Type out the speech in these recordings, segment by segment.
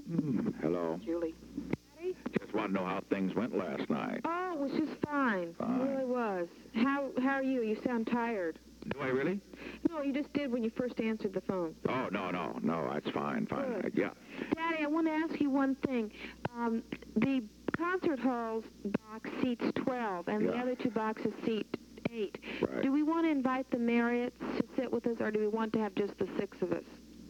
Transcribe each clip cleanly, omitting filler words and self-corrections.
Hello. Julie. Daddy? Just want to know how things went last night. Oh, it was just fine. Fine. It really was. How are you? You sound tired. Do I really? No, you just did when you first answered the phone. Oh, no, that's fine. Good. Yeah. Daddy, I want to ask you one thing. The concert hall's box seats 12, and the Yeah. other two boxes seat 8. Right. Do we want to invite the Marriotts to sit with us, or do we want to have just the 6 of us?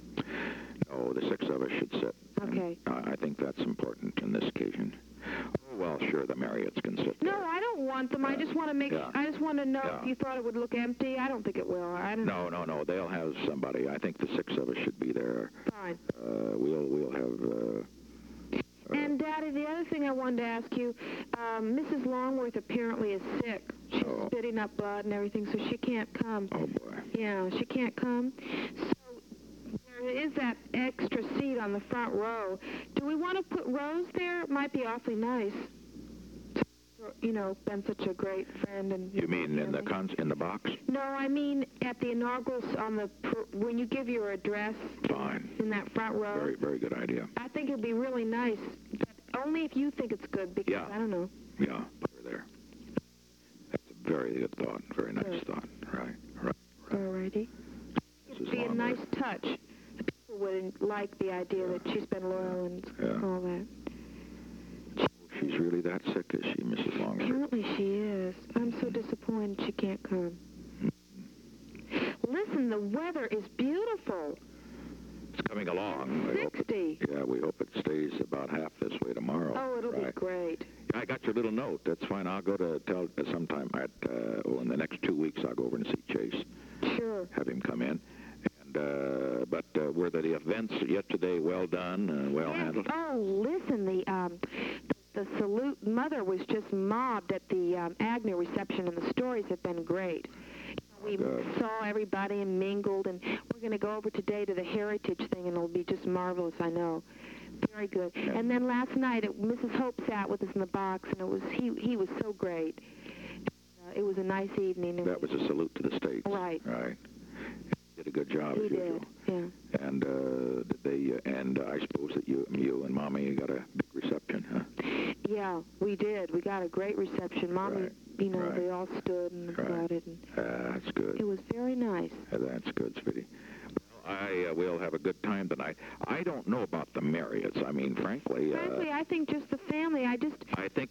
No, the 6 of us should sit. Okay. And, I think that's important in this occasion. Oh, well, sure, the Marriotts can sit No, there. I don't want them. I just want to make. Yeah. I just want to know Yeah. if you thought it would look empty. I don't think it will. I don't know. No, they'll have somebody. I think the 6 of us should be there. Fine. We'll have... And, Daddy, the other thing I wanted to ask you, Mrs. Longworth apparently is sick. She's Oh. spitting up blood and everything, so she can't come. Oh, boy. Yeah, she can't come. So there is that extra seat on the front row. Do we want to put Rose there? It might be awfully nice. You know, been such a great friend. And You mean in the box? No, I mean at the inaugural, when you give your address. Fine. In that front row. Very, very good idea. I think it'd be really nice, but only if you think it's good, because Yeah. I don't know. Yeah, put her there. That's a very good thought. Very nice Good. thought. Right. Alrighty. Mrs. It'd be a Longworth. nice touch. The people would like the idea that she's been loyal and Yeah. all that. She's really that sick, is she, Mrs. Longworth? Apparently she is. I'm so disappointed she can't come. Listen, the weather is beautiful. It's coming along. I hope 60. we hope it stays about half this way tomorrow. Oh, it'll be Right. great. I got your little note. That's fine. I'll go to tell sometime in the next 2 weeks. I'll go over and see Chase. Sure. Have him come in. And but were the events yesterday well done, well handled? Oh, listen, the salute mother was just mobbed at the Agnew reception, and the stories have been great. We saw everybody and mingled, and we're going to go over today to the heritage thing, and it'll be just marvelous, I know. Very good. Yeah. And then last night, Mrs. Hope sat with us in the box, and he was so great. It was a nice evening. That was a salute to the States. Right. Right. Did a good job, He as usual. did, yeah. And did they? And I suppose that you and Mommy got a big reception, huh? Yeah, we did. We got a great reception. Mommy, Right. Right. They all stood and applauded. And that's good. it was very nice. That's good, sweetie. Well, I will have a good time tonight. I don't know about the Marriotts. I mean, frankly, I think just the family. I just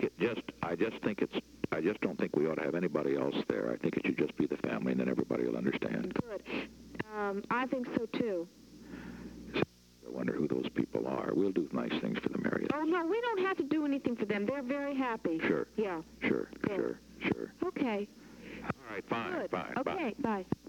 don't think we ought to have anybody else there. I think it should just be the family, and then everybody will understand. Good. I think so too. I wonder who those people are. We'll do nice things for the Marriotts. Oh no, we don't have to do anything for them. They're very happy. Sure. Yeah. Sure. Good. Sure. Okay. All right. Fine. Good. Fine. Okay. Bye.